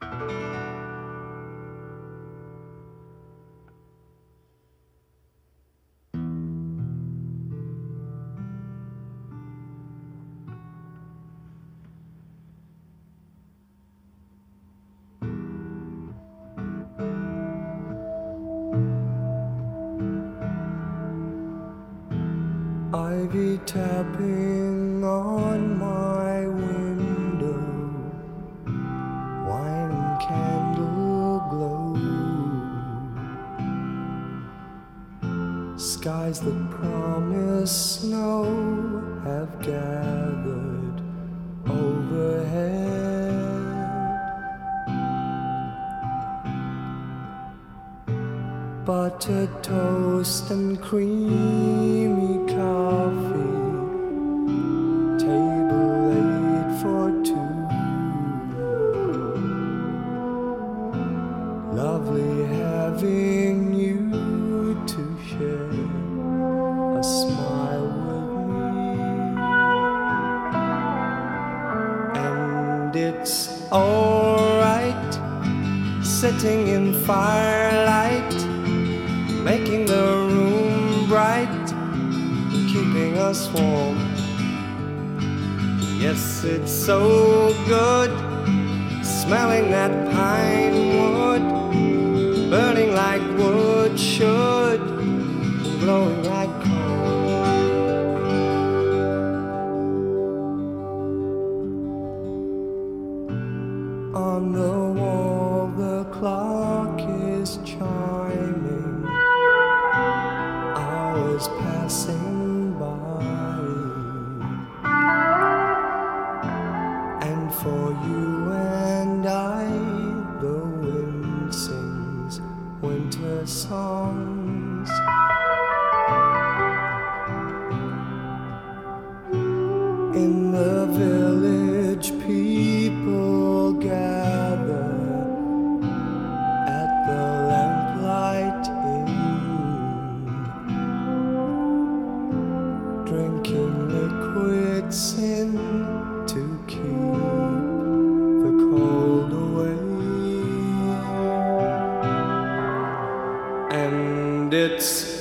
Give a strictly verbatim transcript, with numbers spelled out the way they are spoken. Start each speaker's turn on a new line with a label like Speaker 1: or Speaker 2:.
Speaker 1: Ivy tapping on my window, wine and candle glow, skies that promise snow have gathered overhead, buttered toast and creamy coffee, table laid for two. Lovely having you to share a smile with me. And it's alright sitting in firelight, making the room bright, keeping us warm. Yes, it's so good, smelling that pine wood, burning like wood should, glowing like coal. On the wall the clock is chiming, hours passing by, and for you and I the wind sings winter songs. In the village people gather at the lamplight inn, drinking liquid sin to keep the cold away. And it's